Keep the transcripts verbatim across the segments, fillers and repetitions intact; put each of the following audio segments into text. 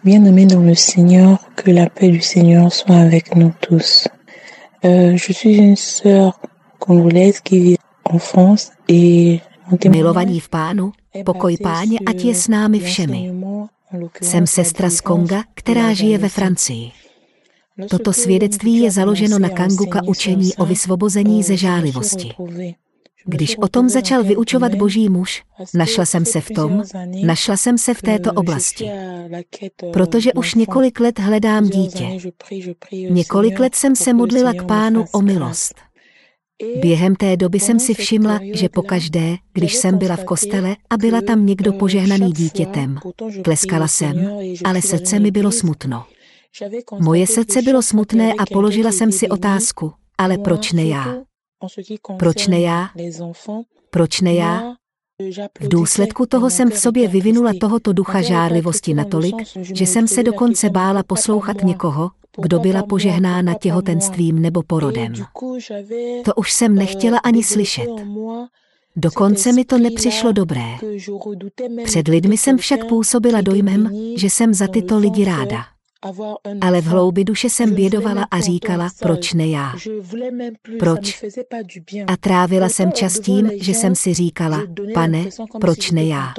Bien-aimés dans le Seigneur, que la paix du Seigneur soit avec nous tous. Euh, je suis une sœur congolaise qui vit en France et Milovaní v Pánu, pokoj Páně ať je s námi všemi. Jsem sestra z Konga, která žije ve Francii. Toto svědectví je založeno na Kanguka učení o vysvobození ze žárlivosti. Když o tom začal vyučovat Boží muž, našla jsem se v tom, našla jsem se v této oblasti. Protože už několik let hledám dítě. Několik let jsem se modlila k Pánu o milost. Během té doby jsem si všimla, že pokaždé, když jsem byla v kostele a byla tam někdo požehnaný dítětem, tleskala jsem, ale srdce mi bylo smutno. Moje srdce bylo smutné a položila jsem si otázku, ale proč ne já? Proč ne já? Proč ne já? V důsledku toho jsem v sobě vyvinula tohoto ducha žárlivosti natolik, že jsem se dokonce bála poslouchat někoho, kdo byla požehnána těhotenstvím nebo porodem. To už jsem nechtěla ani slyšet. Dokonce mi to nepřišlo dobré. Před lidmi jsem však působila dojmem, že jsem za tyto lidi ráda. Ale v hloubi duše jsem bědovala a říkala, proč ne já? Proč? A trávila jsem čas tím, že jsem si říkala, Pane, proč ne já?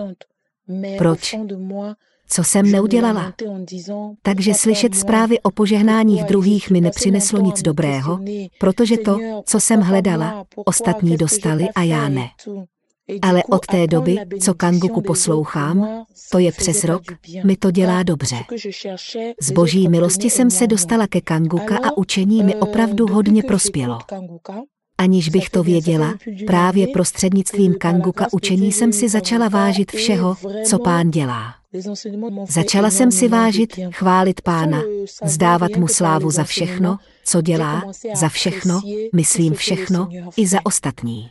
Proč? Co jsem neudělala? Takže slyšet zprávy o požehnáních druhých mi nepřineslo nic dobrého, protože to, co jsem hledala, ostatní dostali a já ne. Ale od té doby, co Kanguku poslouchám, to je přes rok, mi to dělá dobře. Z Boží milosti jsem se dostala ke Kanguka a učení mi opravdu hodně prospělo. Aniž bych to věděla, právě prostřednictvím Kanguka učení jsem si začala vážit všeho, co Pán dělá. Začala jsem si vážit, chválit Pána, vzdávat mu slávu za všechno, co dělá, za všechno, myslím všechno, i za ostatní.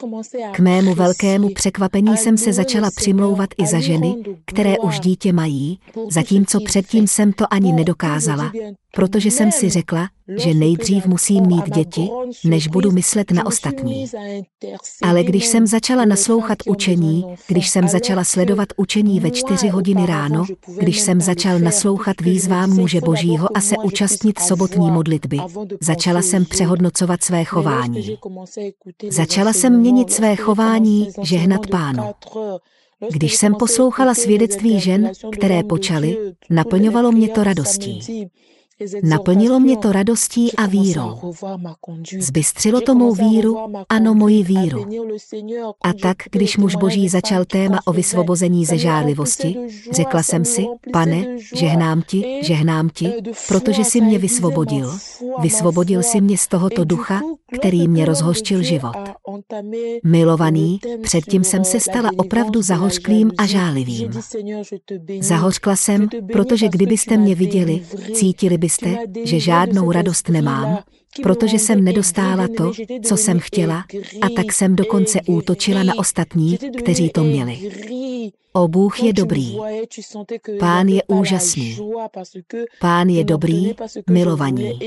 K mému velkému překvapení jsem se začala přimlouvat i za ženy, které už dítě mají, zatímco předtím jsem to ani nedokázala, protože jsem si řekla, že nejdřív musím mít děti, než budu myslet na ostatní. Ale když jsem začala naslouchat učení, když jsem začala sledovat učení ve čtyři hodiny ráno, když jsem začal naslouchat výzvám muže Božího a se účastnit sobotní modlitby, začala jsem přehodnocovat své chování. Začala jsem měnit své chování, žehnat Pánu. Když jsem poslouchala svědectví žen, které počaly, naplňovalo mě to radostí. Naplnilo mě to radostí a vírou. Zbystřilo to mou víru, ano, moji víru. A tak, když muž Boží začal téma o vysvobození ze žárlivosti, řekla jsem si, Pane, žehnám ti, žehnám ti, protože jsi mě vysvobodil. Vysvobodil jsi mě z tohoto ducha, který mě rozhořčil život. Milovaný, předtím jsem se stala opravdu zahořklým a žálivým. Zahořkla jsem, protože kdybyste mě viděli, cítili byste, že žádnou radost nemám, protože jsem nedostála to, co jsem chtěla, a tak jsem dokonce útočila na ostatní, kteří to měli. O, Bůh je dobrý. Pán je úžasný. Pán je dobrý, milovaní.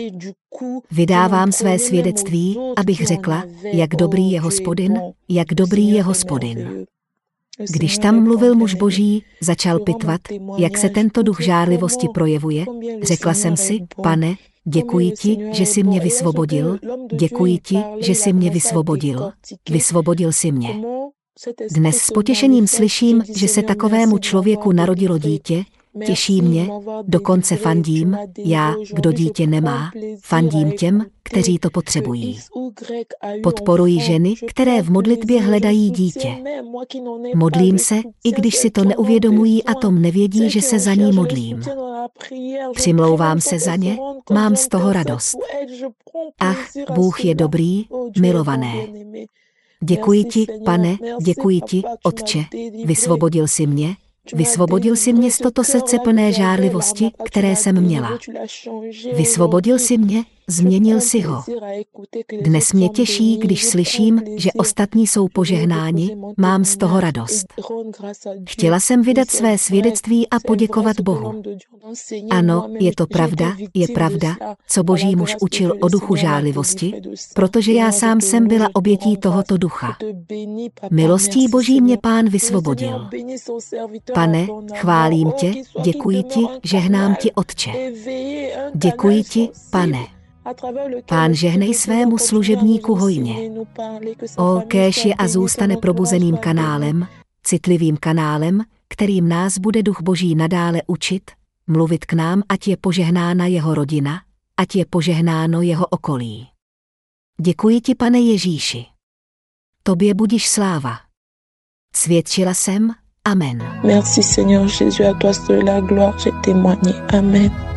Vydávám své svědectví, abych řekla, jak dobrý je Hospodin, jak dobrý je Hospodin. Když tam mluvil muž Boží, začal pitvat, jak se tento duch žárlivosti projevuje, řekla jsem si, Pane, děkuji ti, že jsi mě vysvobodil, děkuji ti, že jsi mě vysvobodil, vysvobodil jsi mě. Dnes s potěšením slyším, že se takovému člověku narodilo dítě, těší mě, dokonce fandím, já, kdo dítě nemá, fandím těm, kteří to potřebují. Podporuji ženy, které v modlitbě hledají dítě. Modlím se, i když si to neuvědomují a tom nevědí, že se za ní modlím. Přimlouvám se za ně, mám z toho radost. Ach, Bůh je dobrý, milované. Děkuji ti, Pane, děkuji ti, Otče, vysvobodil jsi mě, vysvobodil jsi mě z toto srdce plné žárlivosti, které jsem měla. Vysvobodil jsi mě, změnil si ho. Dnes mě těší, když slyším, že ostatní jsou požehnáni, mám z toho radost. Chtěla jsem vydat své svědectví a poděkovat Bohu. Ano, je to pravda, je pravda, co Boží muž učil o duchu žárlivosti, protože já sám jsem byla obětí tohoto ducha. Milostí Boží mě Pán vysvobodil. Pane, chválím tě, děkuji ti, žehnám ti, Otče. Děkuji ti, Pane. Pán žehnej svému služebníku hojně. O, kéž je a zůstane probuzeným kanálem, citlivým kanálem, kterým nás bude Duch Boží nadále učit, mluvit k nám, ať je požehnána jeho rodina, ať je požehnáno jeho okolí. Děkuji ti, Pane Ježíši. Tobě budiš sláva. Svědčila jsem, amen. Merci Seigneur Jésus, à toi seul la gloire, j'ai témoigné. Amen.